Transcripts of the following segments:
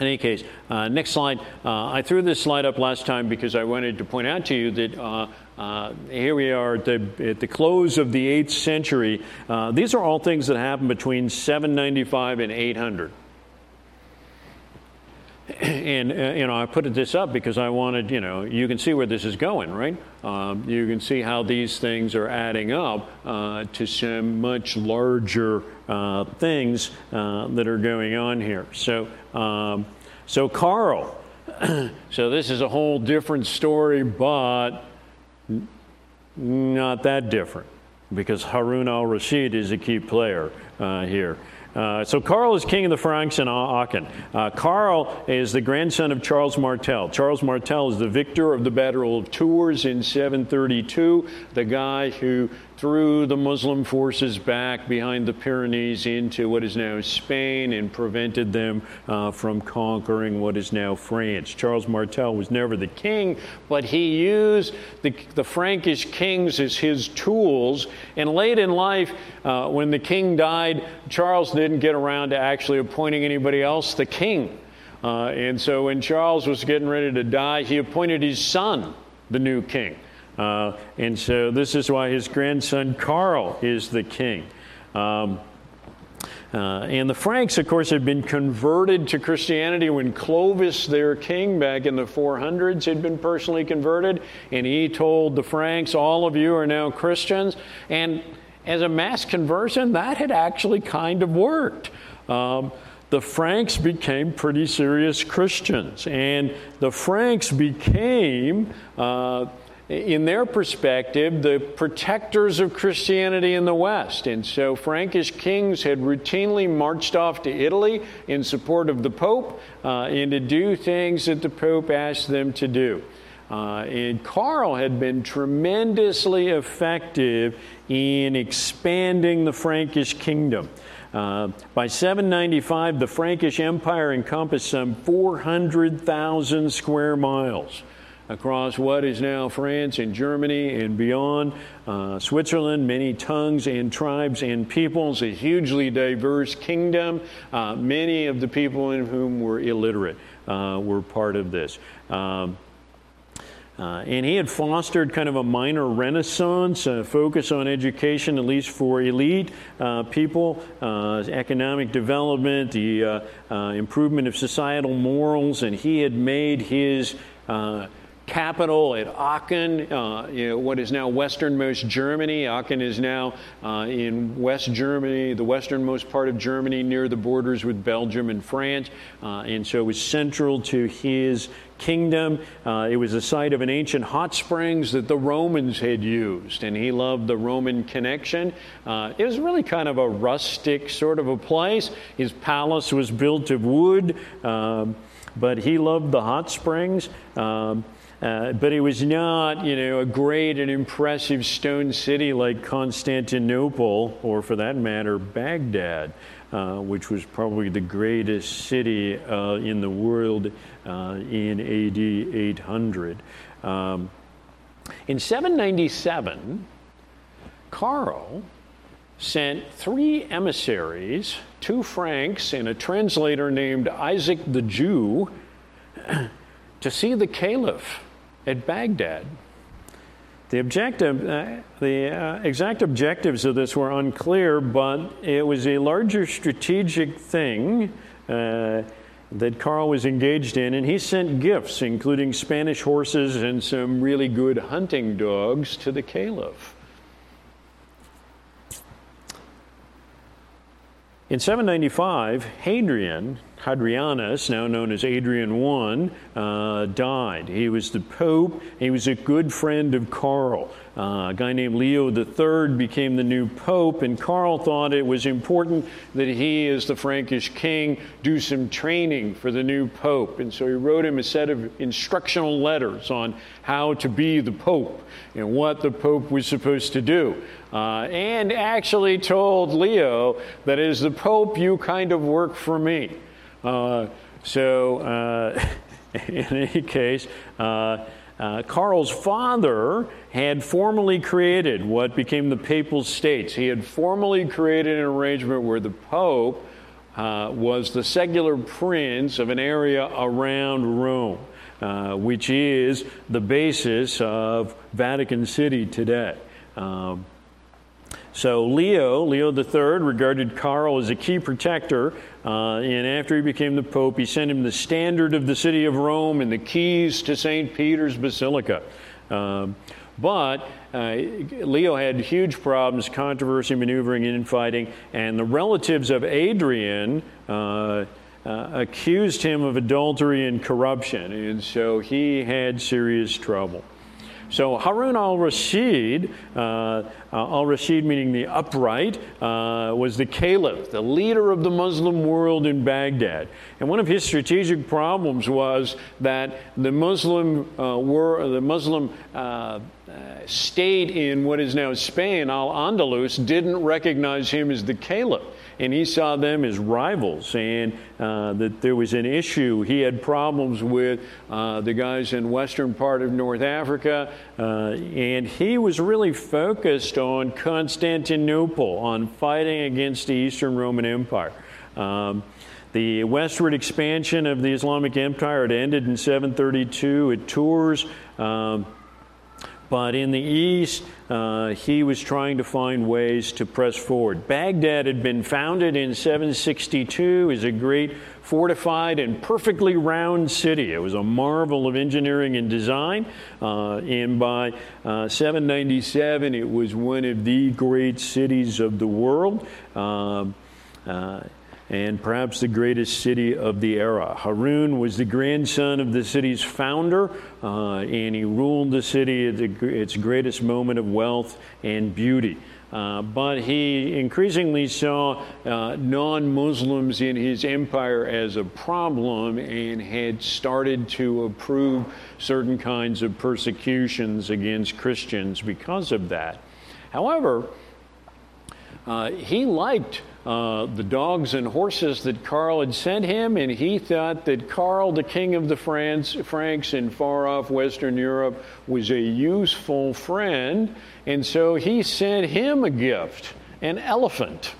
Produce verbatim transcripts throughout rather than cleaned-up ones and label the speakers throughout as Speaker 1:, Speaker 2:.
Speaker 1: In any case, uh, next slide. Uh, I threw this slide up last time because I wanted to point out to you that uh, uh, here we are at the, at the close of the eighth century. Uh, these are all things that happened between seven ninety-five and eight hundred. And, uh, you know, I put this up because I wanted, you know, you can see where this is going, right? Um, you can see how these things are adding up uh, to some much larger uh, things uh, that are going on here. So, um, so Karl, so this is a whole different story, but not that different because Harun al-Rashid is a key player uh, here. Uh, so Karl is king of the Franks in Aachen. Uh, Karl is the grandson of Charles Martel. Charles Martel is the victor of the Battle of Tours in seven thirty-two, the guy who threw the Muslim forces back behind the Pyrenees into what is now Spain and prevented them uh, from conquering what is now France. Charles Martel was never the king, but he used the, the Frankish kings as his tools. And late in life, uh, when the king died, Charles didn't get around to actually appointing anybody else the king. Uh, and so when Charles was getting ready to die, he appointed his son the new king. Uh, and so this is why his grandson Karl is the king. Um, uh, and the Franks, of course, had been converted to Christianity when Clovis, their king, back in the four hundreds, had been personally converted. And he told the Franks, all of you are now Christians. And as a mass conversion, that had actually kind of worked. Um, the Franks became pretty serious Christians. And the Franks became... Uh, in their perspective, the protectors of Christianity in the West. And so Frankish kings had routinely marched off to Italy in support of the Pope uh, and to do things that the Pope asked them to do. Uh, and Karl had been tremendously effective in expanding the Frankish kingdom. Uh, by seven ninety-five, the Frankish Empire encompassed some four hundred thousand square miles. Across what is now France and Germany and beyond, uh, Switzerland, many tongues and tribes and peoples, a hugely diverse kingdom. Uh, many of the people in whom were illiterate uh, were part of this. Um, uh, and he had fostered kind of a minor renaissance, a focus on education, at least for elite uh, people, uh, economic development, the uh, uh, improvement of societal morals, and he had made his uh, capital at Aachen, uh, you know, what is now westernmost Germany. Aachen is now uh, in West Germany, the westernmost part of Germany, near the borders with Belgium and France. Uh, and so it was central to his kingdom. Uh, it was the site of an ancient hot springs that the Romans had used, and he loved the Roman connection. Uh, it was really kind of a rustic sort of a place. His palace was built of wood, um, but he loved the hot springs. Um, Uh, but it was not, you know, a great and impressive stone city like Constantinople, or for that matter, Baghdad, uh, which was probably the greatest city uh, in the world uh, in A D eight hundred. Um, in seven ninety-seven, Karl sent three emissaries, two Franks and a translator named Isaac the Jew, to see the Caliph at Baghdad. The objective, uh, the uh, exact objectives of this were unclear, but it was a larger strategic thing uh, that Karl was engaged in, and he sent gifts, including Spanish horses and some really good hunting dogs, to the Caliph. In seven ninety-five, Hadrian, Hadrianus, now known as Adrian the First, uh, died. He was the Pope. He was a good friend of Karl. Uh, a guy named Leo the Third became the new Pope, and Karl thought it was important that he, as the Frankish king, do some training for the new Pope. And so he wrote him a set of instructional letters on how to be the Pope and what the Pope was supposed to do. Uh, and actually told Leo that as the Pope, you kind of work for me. Uh, so, uh, in any case, uh, uh, Karl's father had formally created what became the Papal States. He had formally created an arrangement where the Pope uh, was the secular prince of an area around Rome, uh, which is the basis of Vatican City today. Um, So Leo, Leo the Third, regarded Karl as a key protector, uh, and after he became the Pope, he sent him the standard of the city of Rome and the keys to Saint Peter's Basilica. Um, but uh, Leo had huge problems, controversy, maneuvering, infighting, and the relatives of Adrian uh, uh, accused him of adultery and corruption, and so he had serious trouble. So Harun al-Rashid, uh, al-Rashid meaning the upright, uh, was the caliph, the leader of the Muslim world in Baghdad. And one of his strategic problems was that the Muslim uh, were the Muslim uh, uh, state in what is now Spain, Al-Andalus, didn't recognize him as the caliph. And he saw them as rivals, and uh, that there was an issue. He had problems with uh, the guys in western part of North Africa, uh, and he was really focused on Constantinople, on fighting against the Eastern Roman Empire. Um, the westward expansion of the Islamic Empire had ended in seven thirty-two at Tours. Um, But in the east, uh, he was trying to find ways to press forward. Baghdad had been founded in seven sixty-two as a great fortified and perfectly round city. It was a marvel of engineering and design. Uh, and by uh, seven ninety-seven, it was one of the great cities of the world. Uh, uh, and perhaps the greatest city of the era. Harun was the grandson of the city's founder, uh, and he ruled the city at the, its greatest moment of wealth and beauty. Uh, but he increasingly saw uh, non-Muslims in his empire as a problem and had started to approve certain kinds of persecutions against Christians because of that. However, uh, he liked Uh, the dogs and horses that Karl had sent him, and he thought that Karl, the king of the France, Franks in far-off Western Europe, was a useful friend, and so he sent him a gift, an elephant.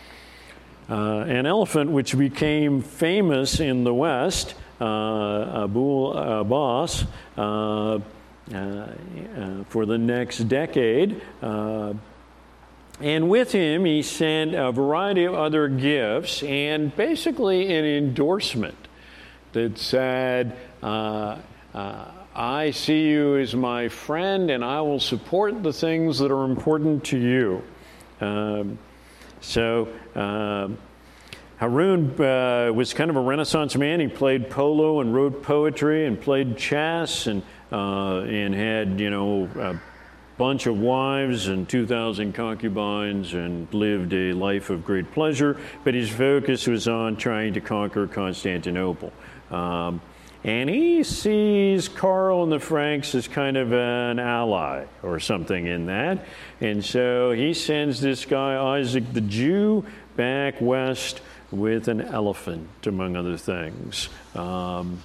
Speaker 1: Uh, an elephant which became famous in the West, uh, Abul Abbas, uh, uh, uh, for the next decade. Uh, And with him, he sent a variety of other gifts and basically an endorsement that said, uh, uh, I see you as my friend and I will support the things that are important to you. Um, so uh, Harun uh, was kind of a Renaissance man. He played polo and wrote poetry and played chess and, uh, and had, you know, uh, bunch of wives and two thousand concubines and lived a life of great pleasure, but his focus was on trying to conquer Constantinople. Um, and he sees Karl and the Franks as kind of an ally or something in that. And so he sends this guy, Isaac the Jew, back west with an elephant, among other things. Um,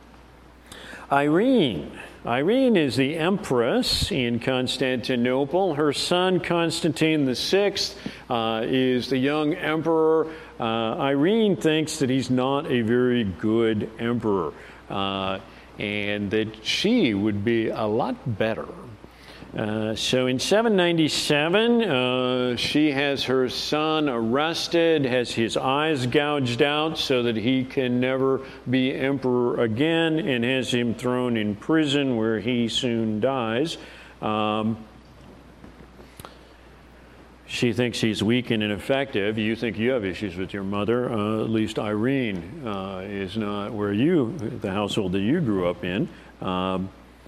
Speaker 1: Irene. Irene is the empress in Constantinople. Her son, Constantine the Sixth, uh, is the young emperor. Uh, Irene thinks that he's not a very good emperor, uh, and that she would be a lot better. Uh, so in seven ninety-seven, uh, she has her son arrested, has his eyes gouged out so that he can never be emperor again, and has him thrown in prison where he soon dies. Um, she thinks he's weak and ineffective. You think you have issues with your mother. Uh, at least Irene uh, is not where you, the household that you grew up in. Um,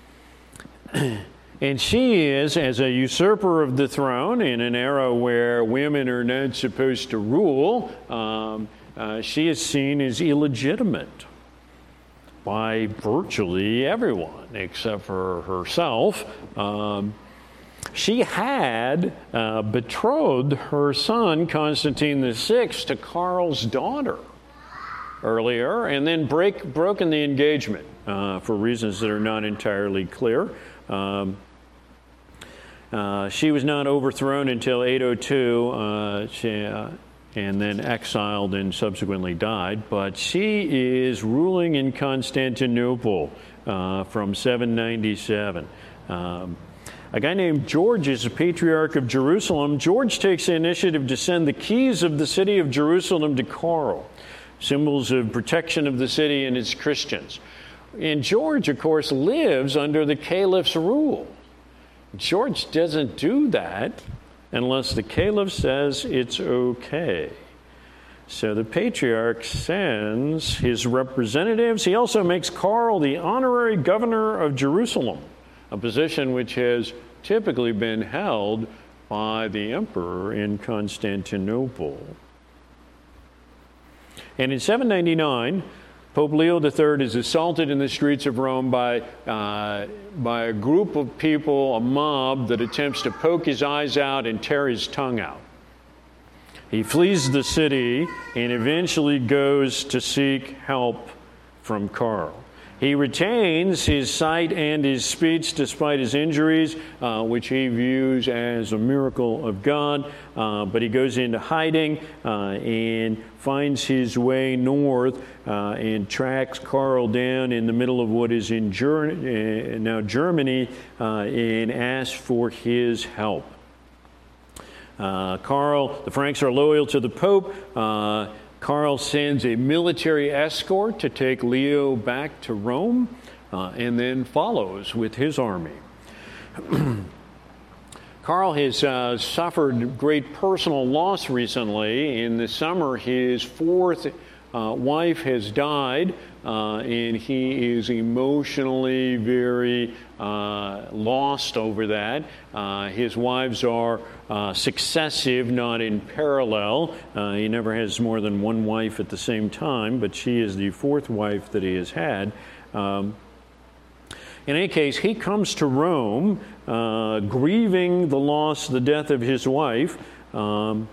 Speaker 1: And she is, as a usurper of the throne in an era where women are not supposed to rule, um, uh, she is seen as illegitimate by virtually everyone except for herself. Um, she had uh, betrothed her son, Constantine the Sixth, to Karl's daughter earlier, and then break, broken the engagement uh, for reasons that are not entirely clear. Um, uh, she was not overthrown until eight oh two. Uh, she, uh, and then exiled and subsequently died. But she is ruling in Constantinople uh, from seven ninety-seven. Um, a guy named George is the Patriarch of Jerusalem. George takes the initiative to send the keys of the city of Jerusalem to Karl, symbols of protection of the city and its Christians. And George, of course, lives under the caliph's rule. George doesn't do that unless the caliph says it's okay. So the patriarch sends his representatives. He also makes Karl the honorary governor of Jerusalem, a position which has typically been held by the emperor in Constantinople. And in seven ninety-nine, Pope Leo the Third is assaulted in the streets of Rome by, uh, by a group of people, a mob that attempts to poke his eyes out and tear his tongue out. He flees the city and eventually goes to seek help from Karl. He retains his sight and his speech despite his injuries, uh, which he views as a miracle of God. Uh, but he goes into hiding uh, and finds his way north uh, and tracks Karl down in the middle of what is in Ger- uh, now Germany uh, and asks for his help. Uh, Karl, the Franks are loyal to the Pope. Uh, Karl sends a military escort to take Leo back to Rome uh, and then follows with his army. Karl has uh, suffered great personal loss recently. In the summer, his fourth uh, wife has died, uh, and he is emotionally very uh, lost over that. Uh, his wives are uh, successive, not in parallel. Uh, he never has more than one wife at the same time, but she is the fourth wife that he has had. Um, In any case, he comes to Rome, uh, grieving the loss, the death of his wife, um,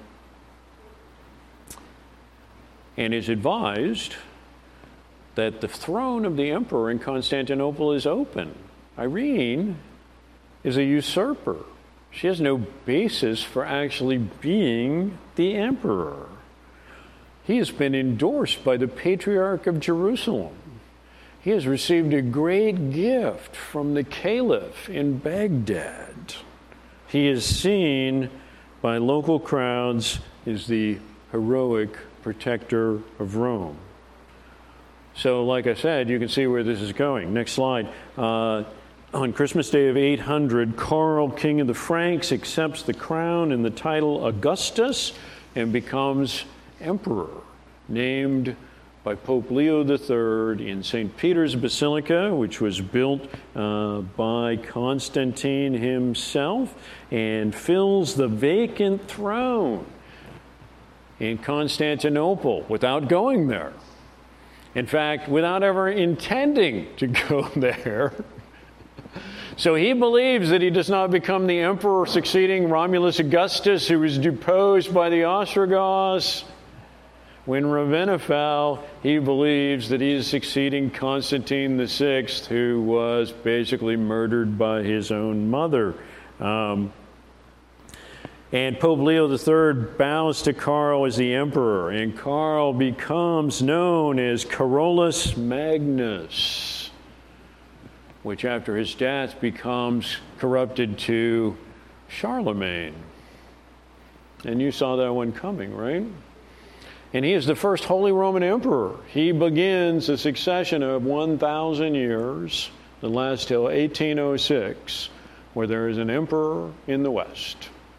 Speaker 1: and is advised that the throne of the emperor in Constantinople is open. Irene is a usurper. She has no basis for actually being the emperor. He has been endorsed by the Patriarch of Jerusalem. He has received a great gift from the caliph in Baghdad. He is seen by local crowds as the heroic protector of Rome. So, like I said, you can see where this is going. Next slide. Uh, on Christmas Day of eight hundred, Karl, king of the Franks, accepts the crown and the title Augustus and becomes emperor, named by Pope Leo the Third in Saint Peter's Basilica, which was built uh, by Constantine himself, and fills the vacant throne in Constantinople without going there. In fact, without ever intending to go there. So he believes that he does not become the emperor succeeding Romulus Augustus, who was deposed by the Ostrogoths. When Ravenna fell, he believes that he is succeeding Constantine the Sixth, who was basically murdered by his own mother. Um, and Pope Leo the Third bows to Karl as the emperor, and Karl becomes known as Carolus Magnus, which after his death becomes corrupted to Charlemagne. And you saw that one coming, right? And he is the first Holy Roman Emperor. He begins a succession of one thousand years that lasts till eighteen oh six, where there is an emperor in the West,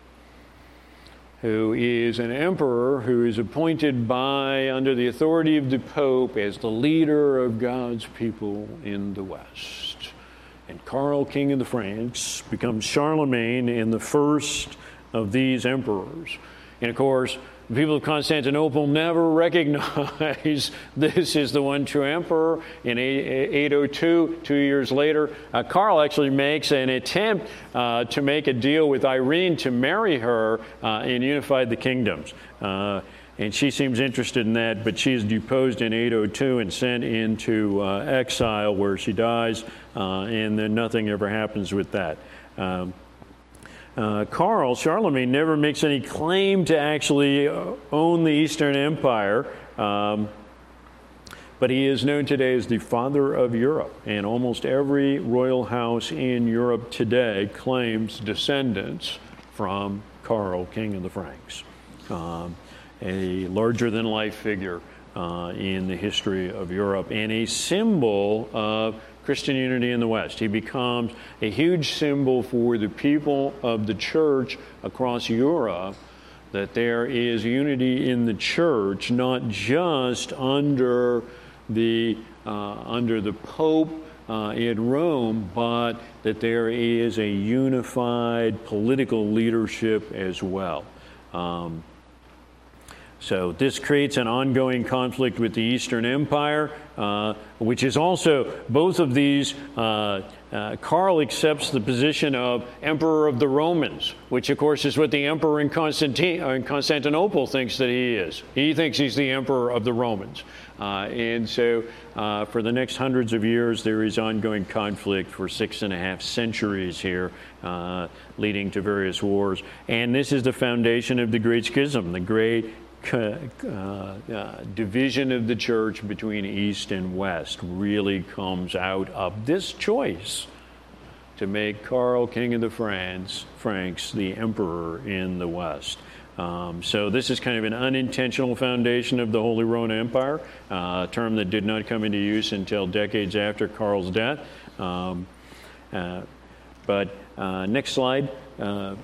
Speaker 1: who is an emperor who is appointed by, under the authority of the Pope, as the leader of God's people in the West. And Karl, king of the Franks, becomes Charlemagne in the first of these emperors. And of course, the people of Constantinople never recognize this is the one true emperor. In eight oh two, two years later, uh, Karl actually makes an attempt uh, to make a deal with Irene to marry her uh, and unify the kingdoms. Uh, and she seems interested in that, but she is deposed in eight oh two and sent into uh, exile, where she dies, uh, and then nothing ever happens with that. Um, uh, Karl, Charlemagne, never makes any claim to actually own the Eastern Empire. Um, But he is known today as the father of Europe, and almost every royal house in Europe today claims descendants from Karl, King of the Franks, um, a larger-than-life figure uh, in the history of Europe and a symbol of Christian unity in the West. He becomes a huge symbol for the people of the church across Europe, that there is unity in the church, not just under the uh, under the Pope uh, in Rome, but that there is a unified political leadership as well. Um, so this creates an ongoing conflict with the Eastern Empire, uh, which is also, both of these, uh, uh, Karl accepts the position of Emperor of the Romans, which of course is what the Emperor in, Constantine, uh, in Constantinople thinks that he is. He thinks he's the Emperor of the Romans. Uh, and so uh, for the next hundreds of years, there is ongoing conflict for six and a half centuries here, uh, leading to various wars. And this is the foundation of the Great Schism, the great uh, uh, division of the church between East and West really comes out of this choice to make Karl, King of the Franks, Franks the emperor in the West. Um, so this is kind of an unintentional foundation of the Holy Roman Empire, uh, a term that did not come into use until decades after Karl's death. Um, uh, but uh, next slide. Uh,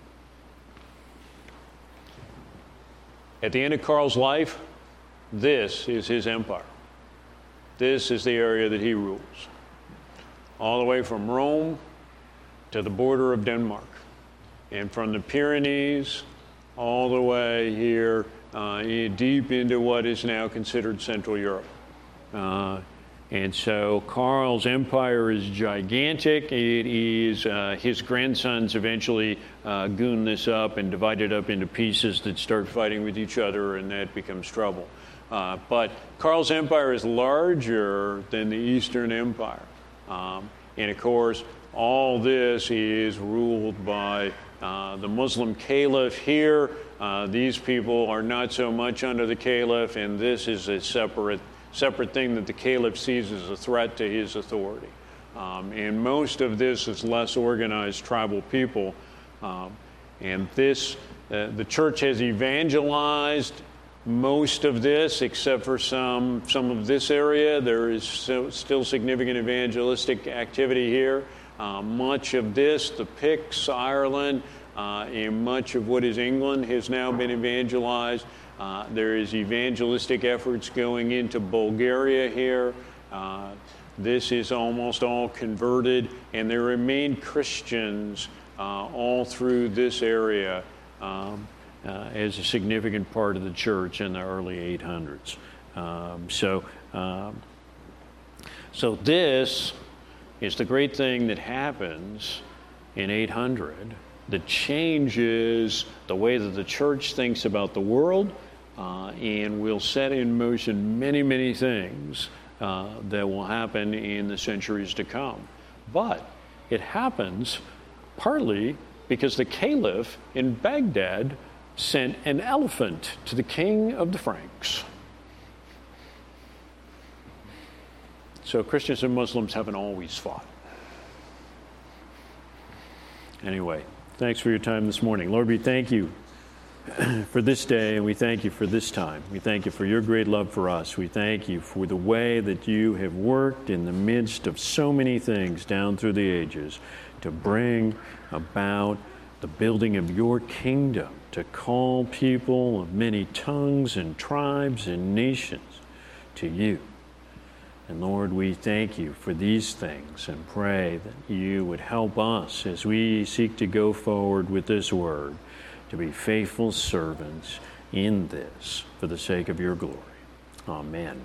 Speaker 1: At the end of Karl's life, this is his empire. This is the area that he rules, all the way from Rome to the border of Denmark, and from the Pyrenees all the way here uh, deep into what is now considered Central Europe. Uh, and so Karl's empire is gigantic. It is, uh, his grandsons eventually uh, goon this up and divide it up into pieces that start fighting with each other, and that becomes trouble. Uh, but Karl's empire is larger than the Eastern Empire. Um, and of course, all this is ruled by uh, the Muslim caliph here. Uh, these people are not so much under the caliph, and this is a separate separate thing that the caliph sees as a threat to his authority. Um, and most of this is less organized tribal people. Um, and this, uh, the church has evangelized most of this, except for some, some of this area. There is so, still significant evangelistic activity here. Uh, much of this, the Picts, Ireland, uh, and much of what is England has now been evangelized. Uh, there is evangelistic efforts going into Bulgaria here. Uh, this is almost all converted, and there remain Christians uh, all through this area um, uh, as a significant part of the church in the early eight hundreds. Um, so, um, so this is the great thing that happens in eight hundred that changes the way that the church thinks about the world. Uh, and will set in motion many, many things uh, that will happen in the centuries to come. But it happens partly because the caliph in Baghdad sent an elephant to the king of the Franks. So Christians and Muslims haven't always fought. Anyway, thanks for your time this morning. Lord, we thank you for this day, and we thank you for this time. We thank you for your great love for us. We thank you for the way that you have worked in the midst of so many things down through the ages to bring about the building of your kingdom, to call people of many tongues and tribes and nations to you. And Lord, we thank you for these things and pray that you would help us as we seek to go forward with this word, to be faithful servants in this for the sake of your glory. Amen.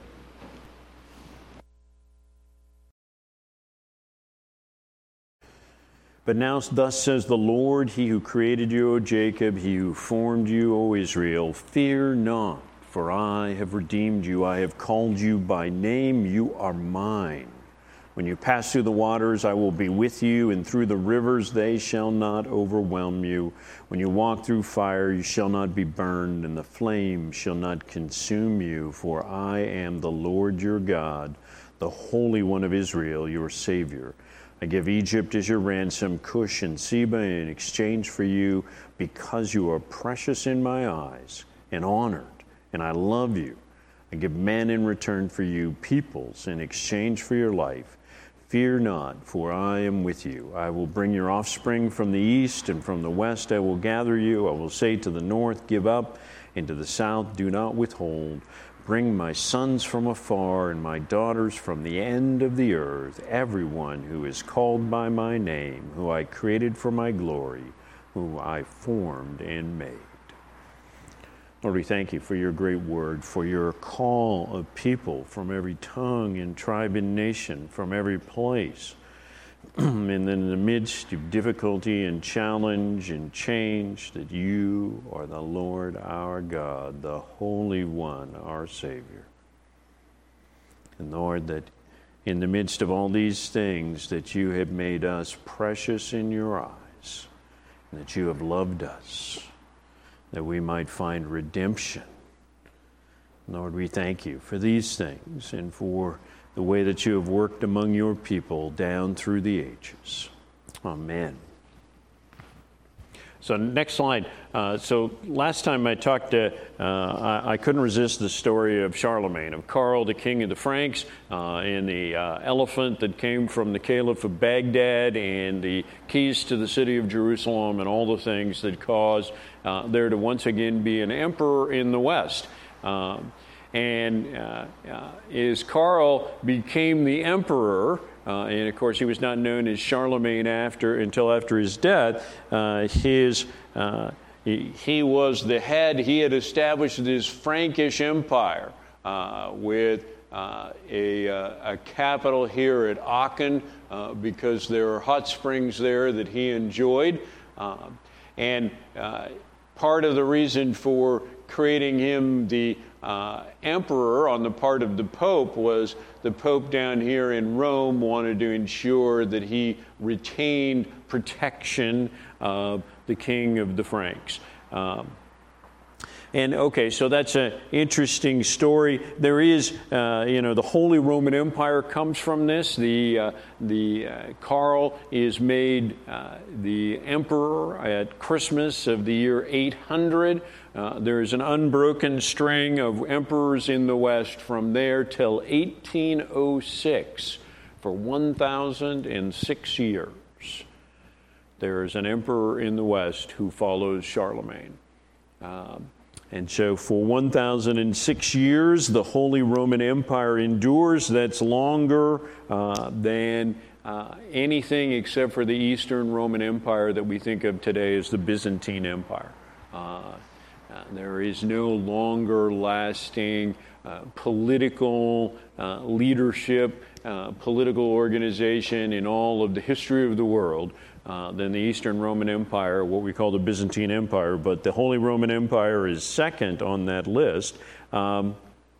Speaker 1: But now thus says the Lord, he who created you, O Jacob, he who formed you, O Israel, fear not, for I have redeemed you. I have called you by name. You are mine. When you pass through the waters, I will be with you, and through the rivers they shall not overwhelm you. When you walk through fire, you shall not be burned, and the flame shall not consume you, for I am the Lord your God, the Holy One of Israel, your Savior. I give Egypt as your ransom, Cush and Seba in exchange for you, because you are precious in my eyes and honored, and I love you. I give men in return for you, peoples in exchange for your life. Fear not, for I am with you. I will bring your offspring from the east, and from the west I will gather you. I will say to the north, give up, and to the south, do not withhold. Bring my sons from afar, and my daughters from the end of the earth, everyone who is called by my name, who I created for my glory, who I formed and made. Lord, we thank you for your great word, for your call of people from every tongue and tribe and nation, from every place. And then in the midst of difficulty and challenge and change, that you are the Lord our God, the Holy One, our Savior. And Lord, that in the midst of all these things, that you have made us precious in your eyes, and that you have loved us, that we might find redemption. Lord, we thank you for these things and for the way that you have worked among your people down through the ages. Amen. So next slide. Uh, so last time I talked to, uh, I, I couldn't resist the story of Charlemagne, of Karl, the king of the Franks, uh, and the uh, elephant that came from the Caliph of Baghdad, and the keys to the city of Jerusalem, and all the things that caused uh, there to once again be an emperor in the West. Um, and uh, uh, as Karl became the emperor, Uh, and of course, he was not known as Charlemagne after until after his death. Uh, his uh, he, he was the head. He had established this Frankish empire uh, with uh, a, uh, a capital here at Aachen uh, because there are hot springs there that he enjoyed. Uh, and uh, part of the reason for creating him the Uh, emperor on the part of the Pope was the Pope down here in Rome wanted to ensure that he retained protection of the king of the Franks. Um, and okay, so that's an interesting story. There is, uh, you know, the Holy Roman Empire comes from this. The uh, the uh, Karl is made uh, the emperor at Christmas of the year eight hundred. Uh, there is an unbroken string of emperors in the West from there till eighteen oh six. For one thousand six years, there is an emperor in the West who follows Charlemagne. Um, and so for one thousand six years, the Holy Roman Empire endures. That's longer uh, than uh, anything except for the Eastern Roman Empire that we think of today as the Byzantine Empire. Uh, Uh, there is no longer lasting uh, political uh, leadership, uh, political organization in all of the history of the world uh, than the Eastern Roman Empire, what we call the Byzantine Empire. But the Holy Roman Empire is second on that list. Um,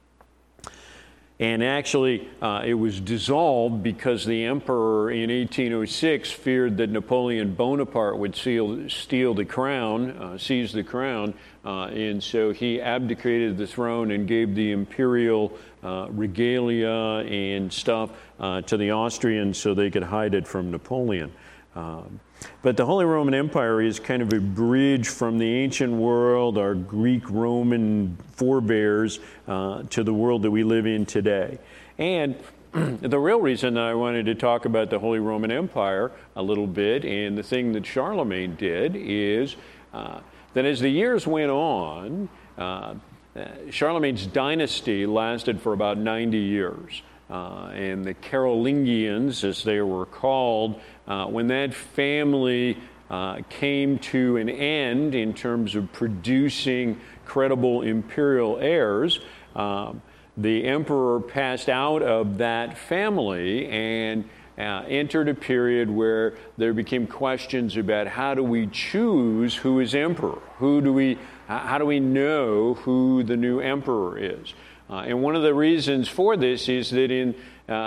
Speaker 1: And actually, uh, it was dissolved because the emperor in eighteen oh six feared that Napoleon Bonaparte would seal, steal the crown, uh, seize the crown, uh, and so he abdicated the throne and gave the imperial uh, regalia and stuff uh, to the Austrians so they could hide it from Napoleon. Um, but the Holy Roman Empire is kind of a bridge from the ancient world, our Greek-Roman forebears, uh, to the world that we live in today. And the real reason that I wanted to talk about the Holy Roman Empire a little bit, and the thing that Charlemagne did, is uh, that as the years went on, uh, Charlemagne's dynasty lasted for about ninety years. Uh, and the Carolingians, as they were called, uh, when that family uh, came to an end in terms of producing credible imperial heirs, uh, the emperor passed out of that family and uh, entered a period where there became questions about how do we choose who is emperor? Who do we? How do we know who the new emperor is? Uh, and one of the reasons for this is that in uh,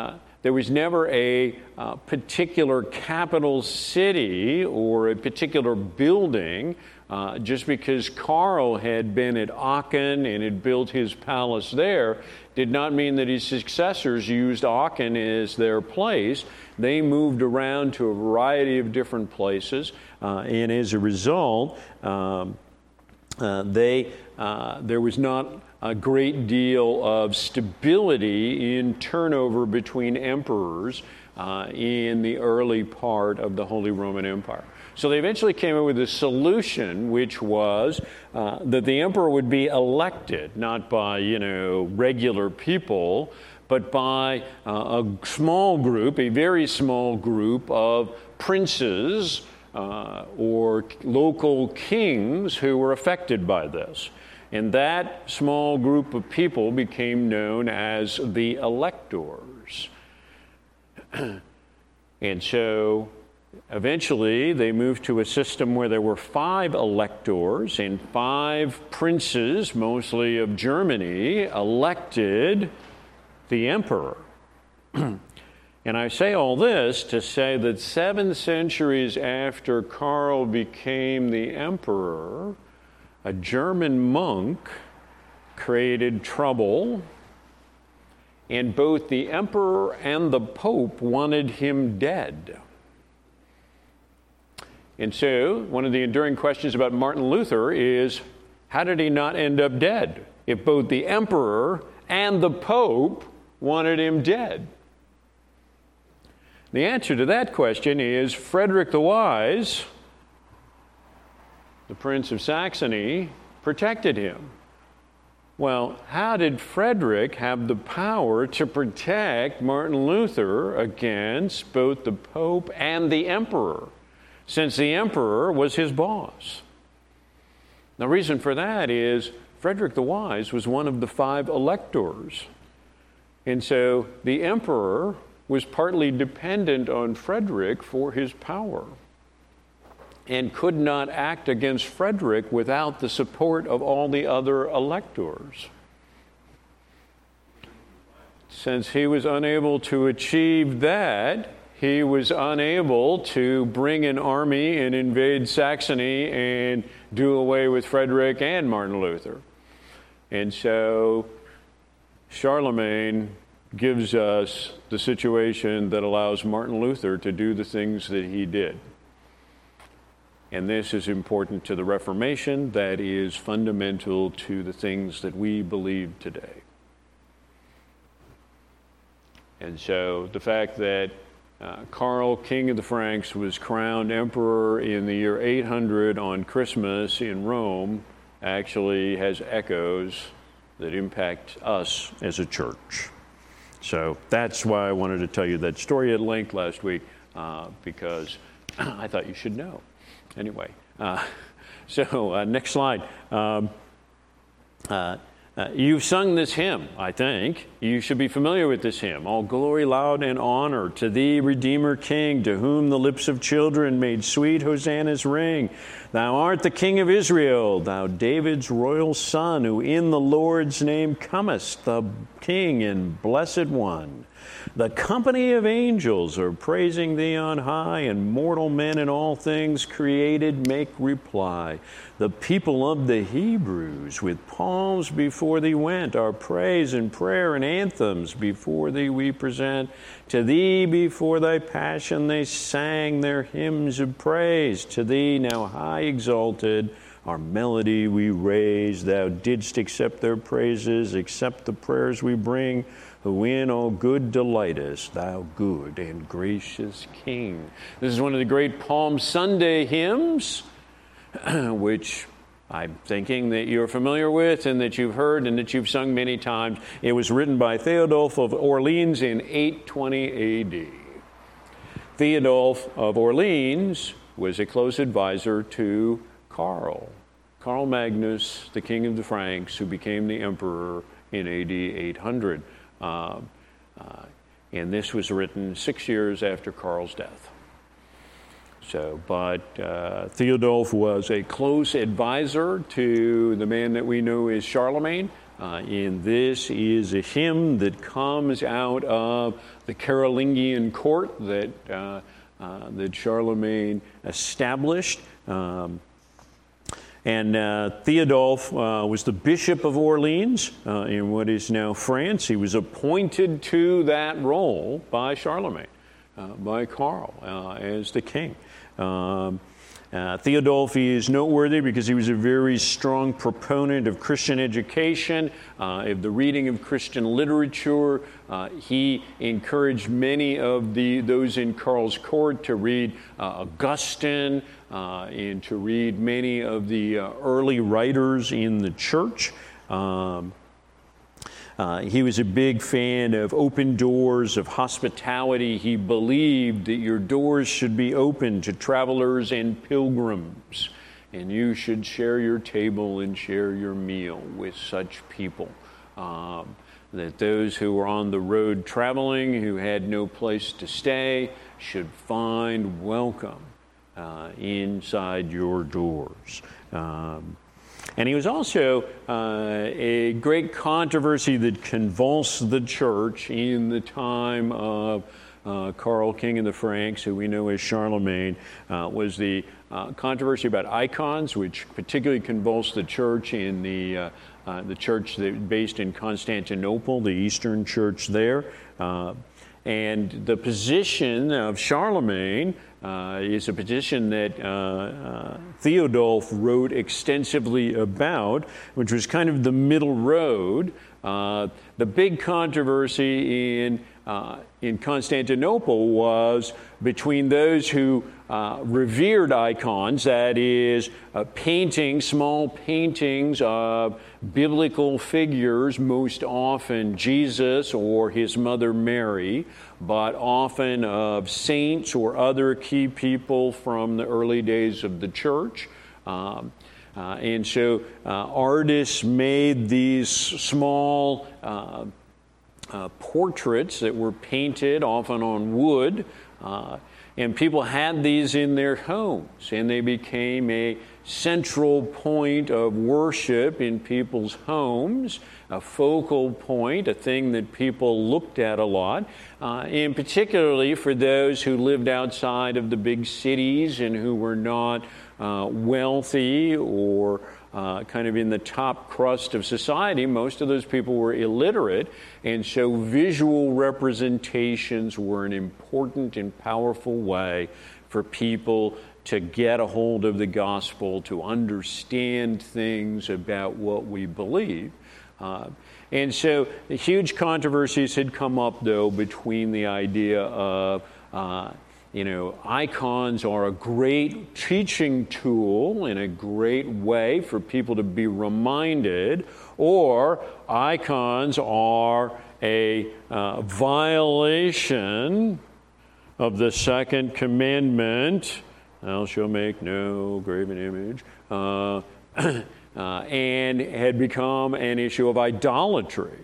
Speaker 1: there was never a uh, particular capital city or a particular building. Uh, just because Karl had been at Aachen and had built his palace there did not mean that his successors used Aachen as their place. They moved around to a variety of different places, uh, and as a result, um, uh, they uh, there was not a great deal of stability in turnover between emperors uh, in the early part of the Holy Roman Empire. So they eventually came up with a solution, which was uh, that the emperor would be elected, not by, you know, regular people, but by uh, a small group, a very small group of princes uh, or local kings who were affected by this. And that small group of people became known as the electors. And so eventually, they moved to a system where there were five electors and five princes, mostly of Germany, elected the emperor. And I say all this to say that seven centuries after Karl became the emperor, a German monk created trouble, and both the emperor and the pope wanted him dead. And so, one of the enduring questions about Martin Luther is, how did he not end up dead if both the emperor and the pope wanted him dead? The answer to that question is Frederick the Wise, the Prince of Saxony, protected him. Well, how did Frederick have the power to protect Martin Luther against both the pope and the emperor, since the emperor was his boss? The reason for that is Frederick the Wise was one of the five electors. And so the emperor was partly dependent on Frederick for his power and could not act against Frederick without the support of all the other electors. Since he was unable to achieve that, he was unable to bring an army and invade Saxony and do away with Frederick and Martin Luther. And so Charlemagne gives us the situation that allows Martin Luther to do the things that he did. And this is important to the Reformation. That is fundamental to the things that we believe today. And so the fact that Uh, Karl, King of the Franks, was crowned emperor in the year eight hundred on Christmas in Rome actually has echoes that impact us as a church. So that's why I wanted to tell you that story at length last week, uh, because I thought you should know. Anyway, uh, so uh, next slide. Um, uh, Uh, you've sung this hymn, I think. You should be familiar with this hymn. All glory, loud, and honor to thee, Redeemer King, to whom the lips of children made sweet hosannas ring. Thou art the King of Israel, thou David's royal son, who in the Lord's name comest, the King and Blessed One. The company of angels are praising thee on high, and mortal men in all things created make reply. The people of the Hebrews with palms before thee went, our praise and prayer and anthems before thee we present. To thee before thy passion they sang their hymns of praise. To thee now high exalted, our melody we raise. Thou didst accept their praises, accept the prayers we bring, who in all good delightest, thou good and gracious King. This is one of the great Palm Sunday hymns, which I'm thinking that you're familiar with and that you've heard and that you've sung many times. It was written by Theodulf of Orleans in eight twenty A D. Theodulf of Orleans was a close advisor to Karl. Karl Magnus, the king of the Franks, who became the emperor in A D eight hundred. Uh, uh, and this was written six years after Karl's death. So, but uh, Theodulf was a close advisor to the man that we know as Charlemagne, Uh, and this is a hymn that comes out of the Carolingian court that, uh, uh, that Charlemagne established. Um, And uh, Theodulf uh, was the Bishop of Orleans uh, in what is now France. He was appointed to that role by Charlemagne, uh, by Karl, uh, as the king. Um, uh, Theodulf is noteworthy because he was a very strong proponent of Christian education, uh, of the reading of Christian literature. Uh, he encouraged many of the those in Karl's court to read uh, Augustine, Uh, and to read many of the uh, early writers in the church. Um, uh, he was a big fan of open doors, of hospitality. He believed that your doors should be open to travelers and pilgrims, and you should share your table and share your meal with such people. Um, that those who were on the road traveling, who had no place to stay, should find welcome Uh, inside your doors. Um, and he was also uh, a great controversy that convulsed the church in the time of uh, Karl, King of the Franks, who we know as Charlemagne, uh, was the uh, controversy about icons, which particularly convulsed the church in the, uh, uh, the church that based in Constantinople, the Eastern Church there. Uh, and the position of Charlemagne Uh, is a position that uh, uh, Theodulf wrote extensively about, which was kind of the middle road. Uh, the big controversy in uh, in Constantinople was between those who uh, revered icons, that is, uh, paintings, small paintings of biblical figures, most often Jesus or his mother Mary, but often of saints or other key people from the early days of the church. Um, uh, and so uh, artists made these small uh, uh, portraits that were painted, often on wood, uh, and people had these in their homes, and they became a central point of worship in people's homes, a focal point, a thing that people looked at a lot, uh, and particularly for those who lived outside of the big cities and who were not uh, wealthy or uh, kind of in the top crust of society. Most of those people were illiterate, and so visual representations were an important and powerful way for people to get a hold of the gospel, to understand things about what we believe. Uh, and so huge controversies had come up, though, between the idea of, uh, you know, icons are a great teaching tool and a great way for people to be reminded, or icons are a uh, violation of the second commandment, thou shalt make no graven image, uh, uh, and had become an issue of idolatry.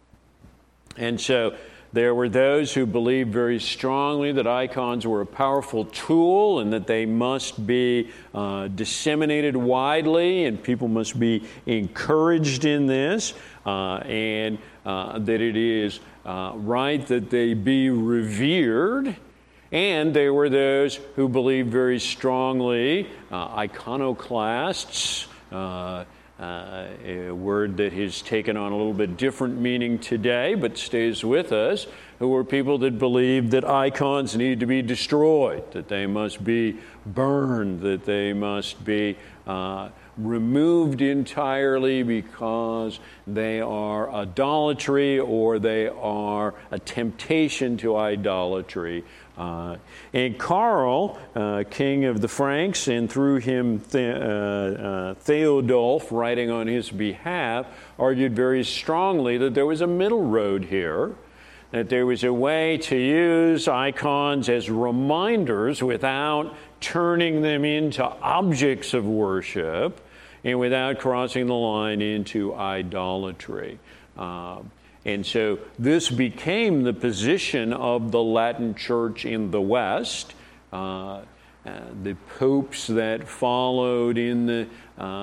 Speaker 1: And so there were those who believed very strongly that icons were a powerful tool and that they must be uh, disseminated widely, and people must be encouraged in this, uh, and uh, that it is uh, right that they be revered. And there were those who believed very strongly, uh, iconoclasts, uh, uh, a word that has taken on a little bit different meaning today, but stays with us, who were people that believed that icons need to be destroyed, that they must be burned, that they must be uh, removed entirely because they are idolatry or they are a temptation to idolatry. Uh, and Karl, uh, king of the Franks, and through him the, uh, uh, Theodulf, writing on his behalf, argued very strongly that there was a middle road here, that there was a way to use icons as reminders without turning them into objects of worship and without crossing the line into idolatry. Uh, And so this became the position of the Latin Church in the West. Uh, uh, the popes that followed in the uh,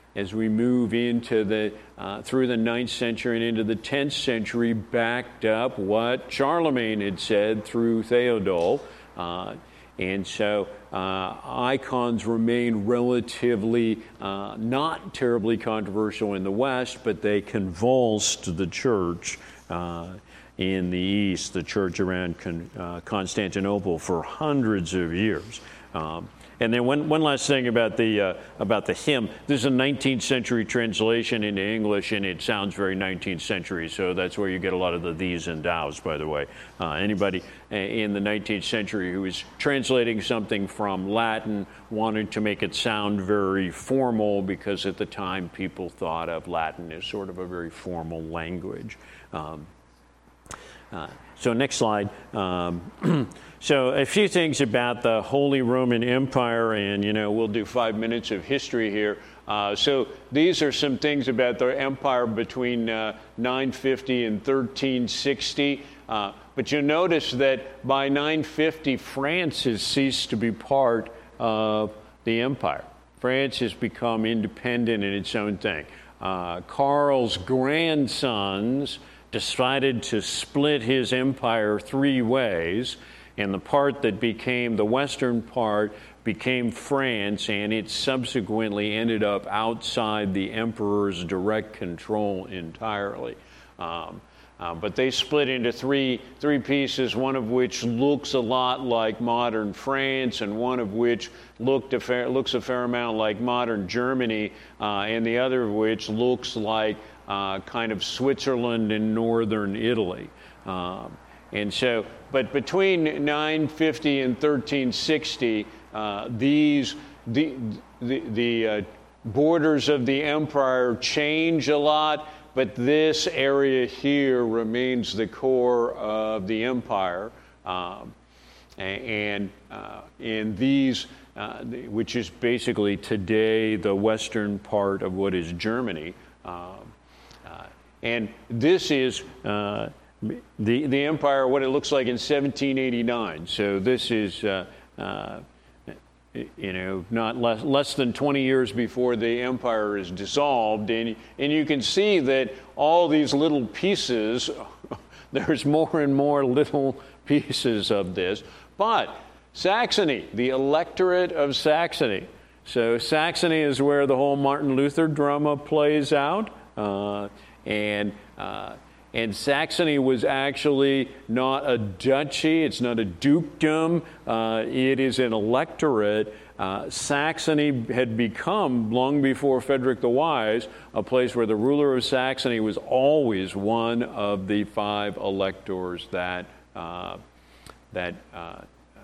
Speaker 1: as we move into the uh, through the ninth century and into the tenth century, backed up what Charlemagne had said through Theodule. Uh, and so uh, icons remain relatively uh, not terribly controversial in the West, but they convulsed the church uh, in the East, the church around Con- uh, Constantinople for hundreds of years. Um, And then one, one last thing about the uh, about the hymn. This is a nineteenth century translation into English, and it sounds very nineteenth century. So that's where you get a lot of the these and thous. By the way, uh, anybody in the nineteenth century who is translating something from Latin wanted to make it sound very formal, because at the time people thought of Latin as sort of a very formal language. Um, uh, so next slide. Um, So a few things about the Holy Roman Empire, and, you know, we'll do five minutes of history here. Uh, so these are some things about the empire between uh, nine fifty and thirteen sixty. Uh, but you notice that by nine fifty, France has ceased to be part of the empire. France has become independent in its own thing. Uh, Karl's grandsons decided to split his empire three ways. And the part that became, the western part, became France, and it subsequently ended up outside the emperor's direct control entirely. Um, uh, but they split into three three pieces, one of which looks a lot like modern France, and one of which looked a fair, looks a fair amount like modern Germany, uh, and the other of which looks like uh, kind of Switzerland and northern Italy. Um, And so, but between nine fifty and thirteen sixty, uh, these the the, the uh, borders of the empire change a lot, but this area here remains the core of the empire, um, and uh, and these, uh, which is basically today the western part of what is Germany, um, uh, and this is. Uh, The the empire, what it looks like in seventeen eighty-nine. So this is, uh, uh, you know, not less less than twenty years before the empire is dissolved, and and you can see that all these little pieces, there's more and more little pieces of this. But Saxony, the electorate of Saxony. So Saxony is where the whole Martin Luther drama plays out, uh, and. Uh, And Saxony was actually not a duchy. It's not a dukedom. Uh, it is an electorate. Uh, Saxony had become, long before Frederick the Wise, a place where the ruler of Saxony was always one of the five electors that uh, that uh,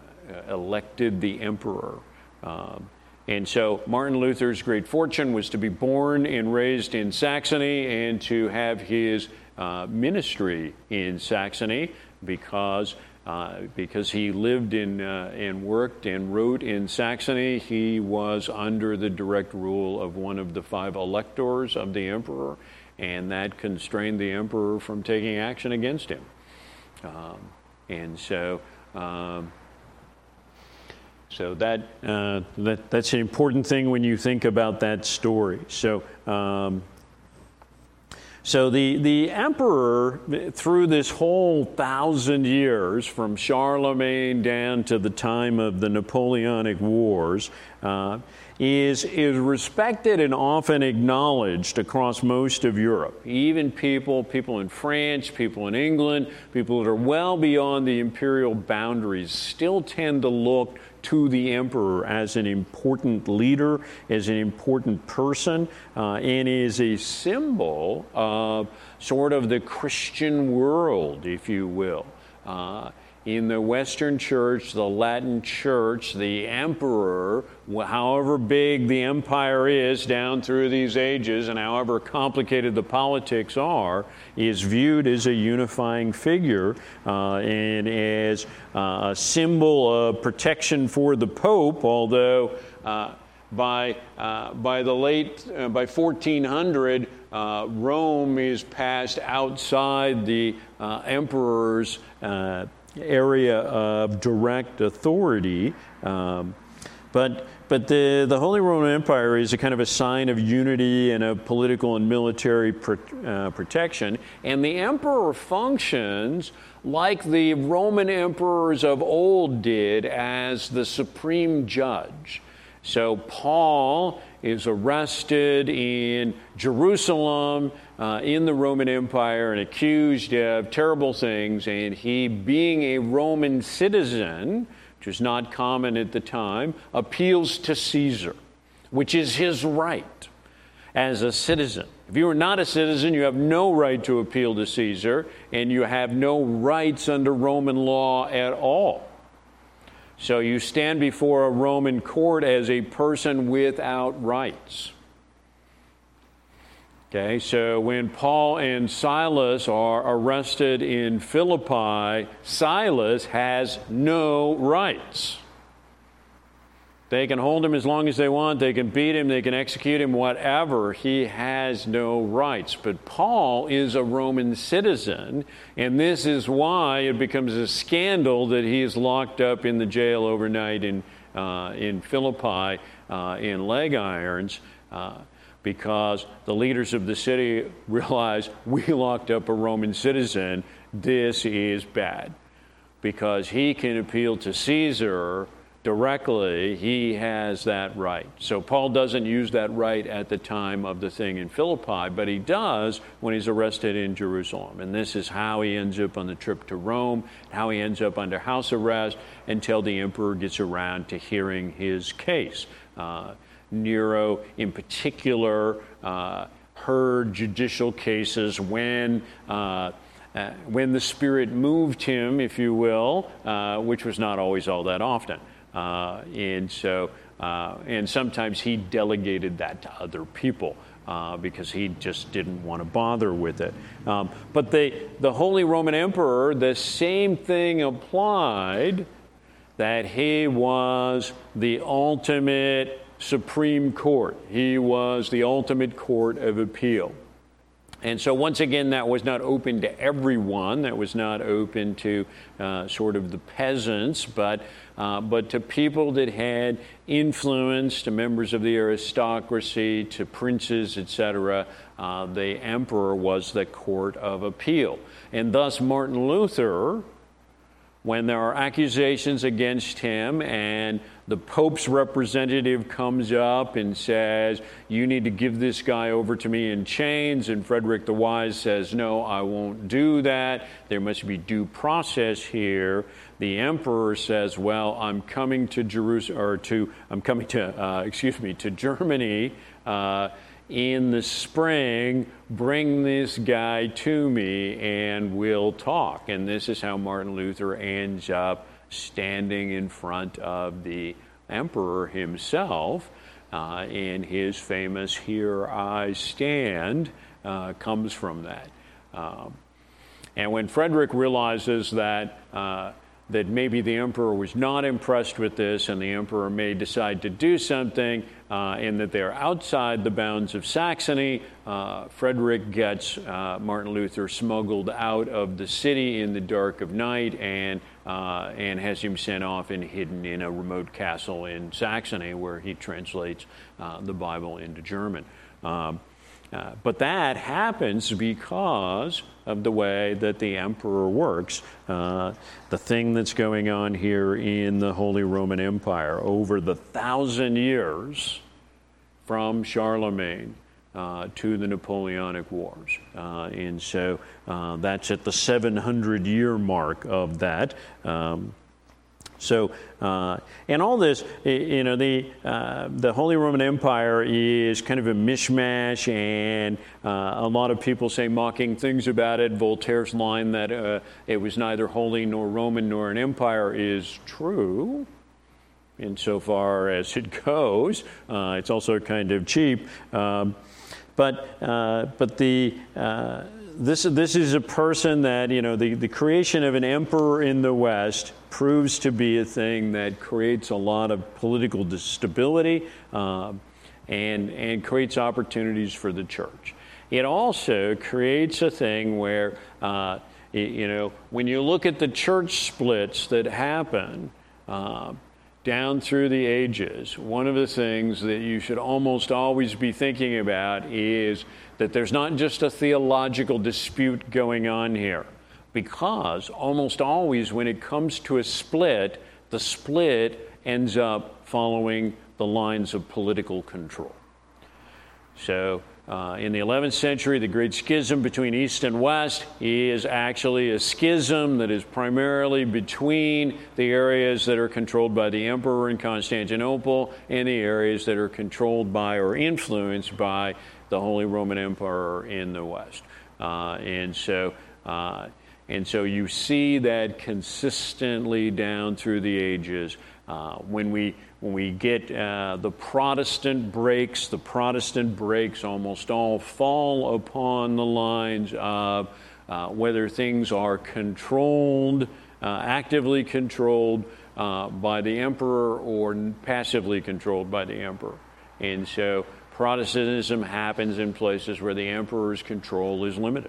Speaker 1: elected the emperor. Um, And so Martin Luther's great fortune was to be born and raised in Saxony and to have his uh, ministry in Saxony, because uh, because he lived in uh, and worked and wrote in Saxony. He was under the direct rule of one of the five electors of the emperor, and that constrained the emperor from taking action against him. Um, and so. Um, So that, uh, that that's an important thing when you think about that story. So, um, so the the emperor, through this whole thousand years, from Charlemagne down to the time of the Napoleonic Wars, uh, is is respected and often acknowledged across most of Europe. Even people, people in France, people in England, people that are well beyond the imperial boundaries, still tend to look to the emperor as an important leader, as an important person, uh, and is a symbol of sort of the Christian world, if you will. Uh, in the Western Church, the Latin Church, the emperor, however big the empire is down through these ages and however complicated the politics are, is viewed as a unifying figure uh, and as uh, a symbol of protection for the Pope, although uh, by uh, by the late, uh, by fourteen hundred, uh, Rome is passed outside the uh, emperor's uh, area of direct authority, um, but but the, the Holy Roman Empire is a kind of a sign of unity and of political and military pro, uh, protection. And the emperor functions like the Roman emperors of old did as the supreme judge. So Paul is arrested in Jerusalem uh, in the Roman Empire and accused of terrible things. And he, being a Roman citizen, which was not common at the time, appeals to Caesar, which is his right as a citizen. If you are not a citizen, you have no right to appeal to Caesar, and you have no rights under Roman law at all. So you stand before a Roman court as a person without rights. Okay, so when Paul and Silas are arrested in Philippi, Silas has no rights. They can hold him as long as they want. They can beat him. They can execute him, whatever. He has no rights. But Paul is a Roman citizen, and this is why it becomes a scandal that he is locked up in the jail overnight in uh, in Philippi uh, in leg irons, uh, because the leaders of the city realize, we locked up a Roman citizen. This is bad, because he can appeal to Caesar directly. He has that right. So Paul doesn't use that right at the time of the thing in Philippi, but he does when he's arrested in Jerusalem. And this is how he ends up on the trip to Rome, how he ends up under house arrest until the emperor gets around to hearing his case. Uh, Nero, in particular, uh, heard judicial cases when uh, uh, when the Spirit moved him, if you will, uh, which was not always all that often. Uh, and so, uh, and sometimes he delegated that to other people uh, because he just didn't want to bother with it. Um, but the the Holy Roman Emperor, the same thing applied, that he was the ultimate Supreme Court. He was the ultimate court of appeal. And so once again, that was not open to everyone. That was not open to uh, sort of the peasants, but uh, but to people that had influence, to members of the aristocracy, to princes, et cetera. Uh, the emperor was the court of appeal. And thus Martin Luther, when there are accusations against him and the Pope's representative comes up and says, you need to give this guy over to me in chains, and Frederick the Wise says, no, I won't do that. There must be due process here. The emperor says, well, I'm coming to Jerusalem, or to, I'm coming to, uh, excuse me, to Germany uh, in the spring. Bring this guy to me and we'll talk. And this is how Martin Luther ends up standing in front of the emperor himself, uh, and his famous "Here I stand" uh, comes from that. Um, and when Frederick realizes that uh, that maybe the emperor was not impressed with this, and the emperor may decide to do something, uh, and that they're outside the bounds of Saxony, uh, Frederick gets uh, Martin Luther smuggled out of the city in the dark of night, and uh, and has him sent off and hidden in a remote castle in Saxony, where he translates uh, the Bible into German. Um, Uh, but that happens because of the way that the emperor works, uh, the thing that's going on here in the Holy Roman Empire over the thousand years from Charlemagne uh, to the Napoleonic Wars. Uh, and so uh, that's at the seven hundred year mark of that. Um, So, uh, and all this, you know, the uh, the Holy Roman Empire is kind of a mishmash, and uh, a lot of people say mocking things about it. Voltaire's line that uh, it was neither holy nor Roman nor an empire is true, insofar as it goes. Uh, it's also kind of cheap, um, but uh, but the. Uh, This this is a person that, you know, the, the creation of an emperor in the West proves to be a thing that creates a lot of political stability uh, and and creates opportunities for the church. It also creates a thing where, uh, you know, when you look at the church splits that happen, uh, down through the ages, one of the things that you should almost always be thinking about is that there's not just a theological dispute going on here, because almost always when it comes to a split, the split ends up following the lines of political control. So uh, in the eleventh century, the Great Schism between East and West is actually a schism that is primarily between the areas that are controlled by the emperor in Constantinople and the areas that are controlled by or influenced by the Holy Roman Empire in the West. Uh, and so uh, and so you see that consistently down through the ages. Uh, when we when we get uh, the Protestant breaks, the Protestant breaks almost all fall upon the lines of uh, whether things are controlled, uh, actively controlled uh, by the emperor or passively controlled by the emperor. And so Protestantism happens in places where the emperor's control is limited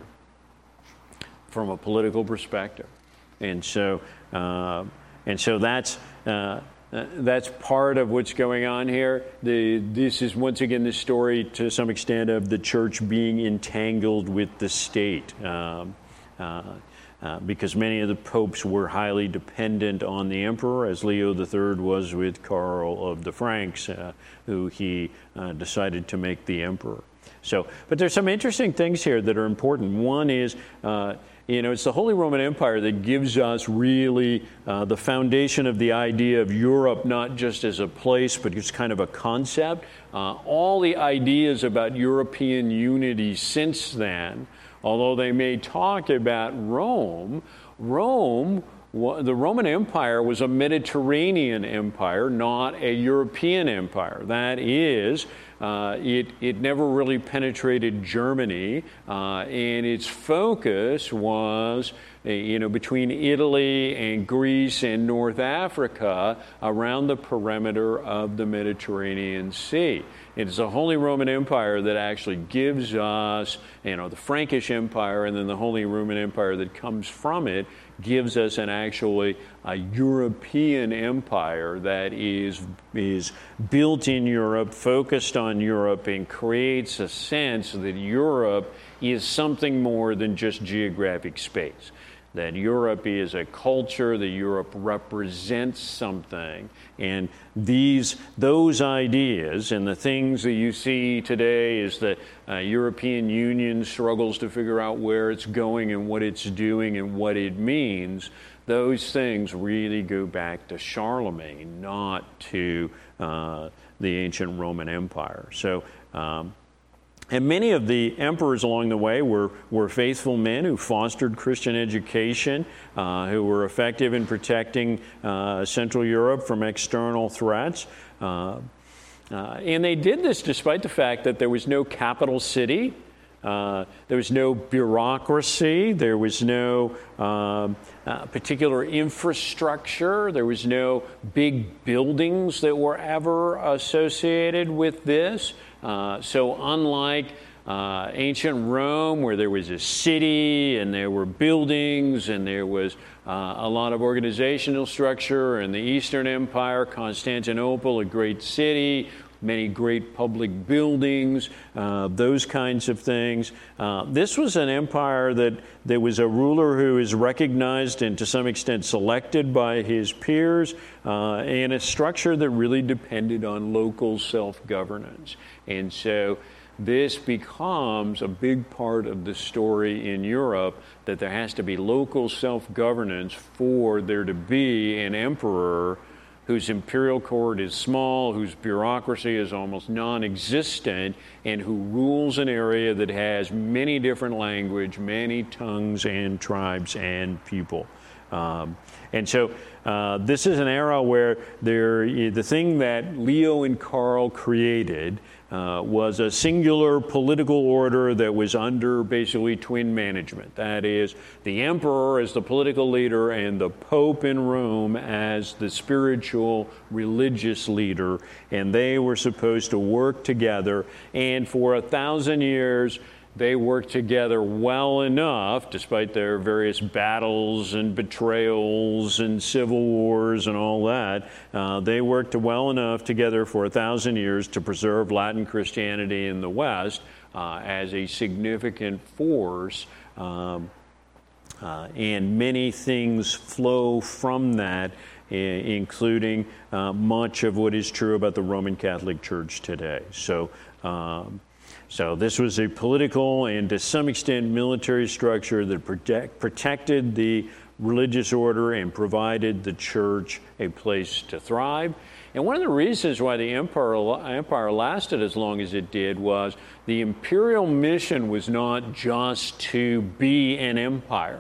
Speaker 1: from a political perspective. And so uh, and so that's uh, that's part of what's going on here. The, this is once again the story to some extent of the church being entangled with the state. Um, uh, Uh, because many of the popes were highly dependent on the emperor, as Leo the Third was with Karl of the Franks, uh, who he uh, decided to make the emperor. So, but there's some interesting things here that are important. One is, uh, you know, it's the Holy Roman Empire that gives us really uh, the foundation of the idea of Europe, not just as a place, but it's kind of a concept. Uh, all the ideas about European unity since then, although they may talk about Rome, Rome, the Roman Empire was a Mediterranean empire, not a European empire. That is, uh, it, it never really penetrated Germany, uh, and its focus was, you know, between Italy and Greece and North Africa around the perimeter of the Mediterranean Sea. It's the Holy Roman Empire that actually gives us, you know, the Frankish Empire and then the Holy Roman Empire that comes from it gives us an actually a European empire that is is built in Europe, focused on Europe, and creates a sense that Europe is something more than just geographic space. That Europe is a culture, that Europe represents something. And these, those ideas and the things that you see today is that uh, European Union struggles to figure out where it's going and what it's doing and what it means. Those things really go back to Charlemagne, not to uh, the ancient Roman Empire. So, um, And many of the emperors along the way were, were faithful men who fostered Christian education, uh, who were effective in protecting uh, Central Europe from external threats. Uh, uh, and they did this despite the fact that there was no capital city, uh, there was no bureaucracy, there was no uh, uh, particular infrastructure, there was no big buildings that were ever associated with this. Uh, so unlike uh, ancient Rome, where there was a city and there were buildings and there was uh, a lot of organizational structure, and the Eastern Empire, Constantinople, a great city, many great public buildings, uh, those kinds of things. Uh, this was an empire that there was a ruler who is recognized and to some extent selected by his peers, uh, and a structure that really depended on local self-governance. And so this becomes a big part of the story in Europe, that there has to be local self-governance for there to be an emperor whose imperial court is small, whose bureaucracy is almost non-existent, and who rules an area that has many different language, many tongues and tribes and people. Um, and so uh, this is an era where there, the thing that Leo and Karl created uh, was a singular political order that was under basically twin management. That is, the emperor as the political leader and the Pope in Rome as the spiritual, religious leader, and they were supposed to work together. And for a thousand years, they worked together well enough, despite their various battles and betrayals and civil wars and all that, uh, they worked well enough together for a thousand years to preserve Latin Christianity in the West uh, as a significant force. Um, uh, and many things flow from that, including uh, much of what is true about the Roman Catholic Church today. So, um, so this was a political and, to some extent, military structure that protect, protected the religious order and provided the church a place to thrive. And one of the reasons why the empire, empire lasted as long as it did was the imperial mission was not just to be an empire.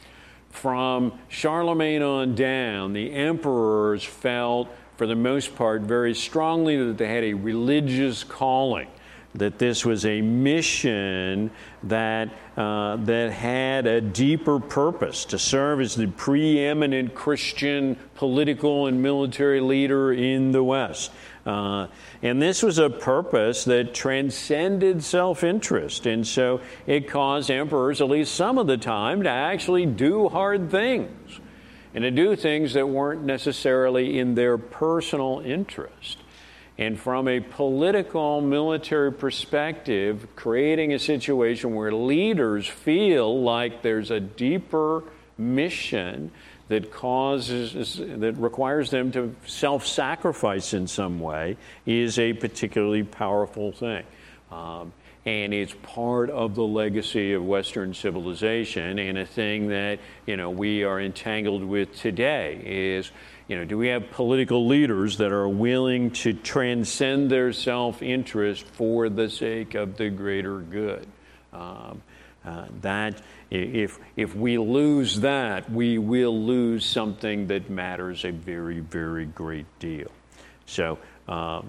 Speaker 1: From Charlemagne on down, the emperors felt, for the most part, very strongly that they had a religious calling, that this was a mission that uh, that had a deeper purpose, to serve as the preeminent Christian political and military leader in the West. Uh, and this was a purpose that transcended self-interest. And so it caused emperors, at least some of the time, to actually do hard things and to do things that weren't necessarily in their personal interest. And from a political, military perspective, creating a situation where leaders feel like there's a deeper mission that causes, that requires them to self-sacrifice in some way is a particularly powerful thing. Um, and it's part of the legacy of Western civilization, and a thing that, you know, we are entangled with today is, you know, do we have political leaders that are willing to transcend their self-interest for the sake of the greater good? Um, uh, that if if we lose that, we will lose something that matters a very, very great deal. So, um,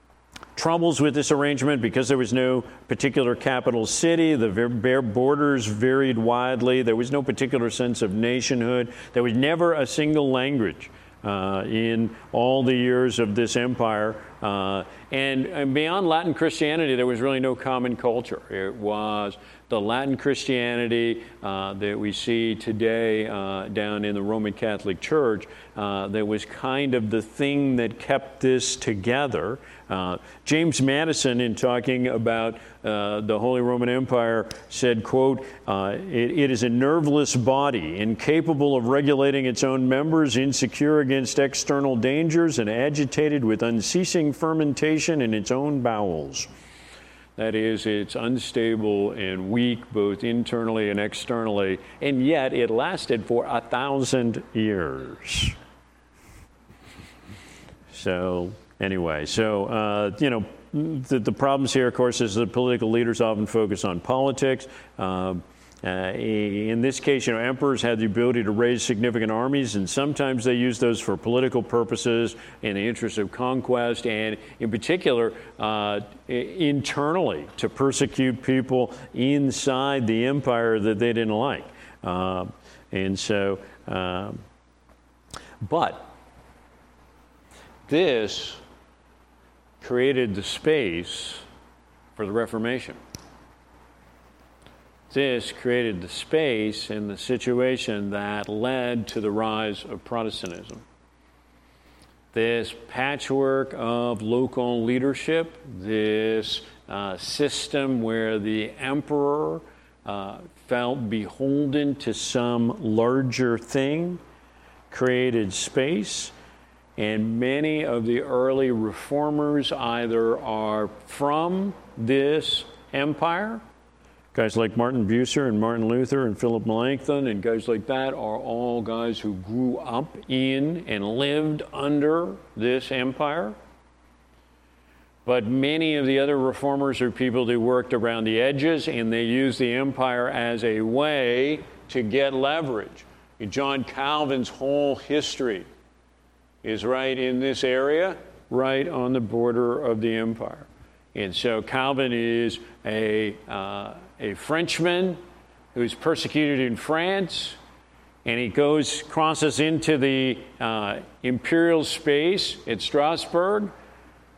Speaker 1: troubles with this arrangement, because there was no particular capital city, the bare borders varied widely, there was no particular sense of nationhood, there was never a single language Uh, in all the years of this empire. Uh, and, and beyond Latin Christianity, there was really no common culture. It was the Latin Christianity uh, that we see today uh, down in the Roman Catholic Church uh, that was kind of the thing that kept this together. Uh, James Madison, in talking about uh, the Holy Roman Empire, said, quote, uh, it, it is a nerveless body, incapable of regulating its own members, insecure against external dangers, and agitated with unceasing fermentation in its own bowels. That is, it's unstable and weak both internally and externally, and yet it lasted for a thousand years. So anyway, so, uh, you know, the, the problems here, of course, is that political leaders often focus on politics. Uh, Uh, in this case, you know, emperors had the ability to raise significant armies, and sometimes they used those for political purposes in the interest of conquest, and in particular, uh, internally, to persecute people inside the empire that they didn't like. Uh, and so, um, but this created the space for the Reformation. This created the space and the situation that led to the rise of Protestantism. This patchwork of local leadership, this uh, system where the emperor uh, felt beholden to some larger thing, created space, and many of the early reformers either are from this empire. Guys like Martin Bucer and Martin Luther and Philip Melanchthon and guys like that are all guys who grew up in and lived under this empire. But many of the other reformers are people who worked around the edges, and they used the empire as a way to get leverage. John Calvin's whole history is right in this area, right on the border of the empire. And so Calvin is a uh, a Frenchman who's persecuted in France, and he goes, crosses into the uh, imperial space at Strasbourg,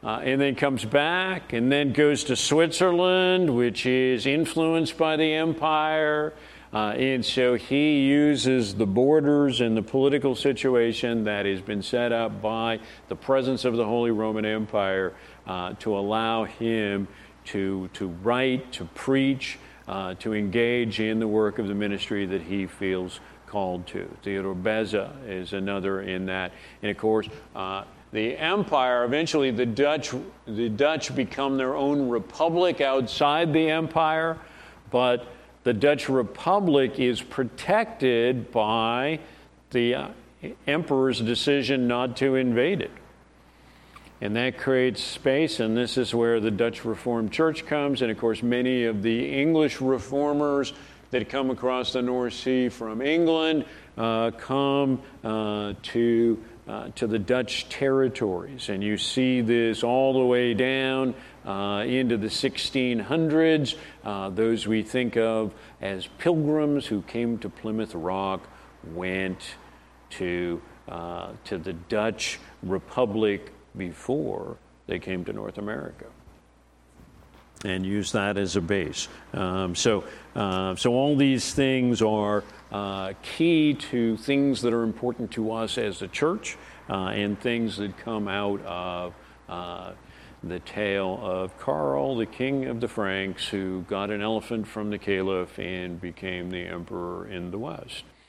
Speaker 1: uh, and then comes back and then goes to Switzerland, which is influenced by the empire. Uh, and so he uses the borders and the political situation that has been set up by the presence of the Holy Roman Empire uh, to allow him to, to write, to preach, uh, to engage in the work of the ministry that he feels called to. Theodore Beza is another in that. And of course, uh, the empire, eventually the Dutch, the Dutch become their own republic outside the empire, but the Dutch Republic is protected by the uh, emperor's decision not to invade it. And that creates space, and this is where the Dutch Reformed Church comes, and of course many of the English reformers that come across the North Sea from England uh, come uh, to uh, to the Dutch territories. And you see this all the way down uh, into the sixteen hundreds. Uh, those we think of as pilgrims who came to Plymouth Rock went to uh, to the Dutch Republic before they came to North America, and use that as a base. Um, so, uh, so all these things are uh, key to things that are important to us as a church, uh, and things that come out of uh, the tale of Karl, the king of the Franks, who got an elephant from the caliph and became the emperor in the West.